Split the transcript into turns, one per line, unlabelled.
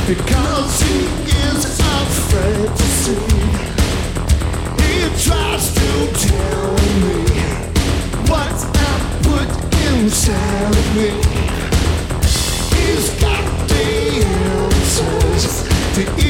because he is afraid to see. He tries to tell me what I put inside of me. He's got the answers to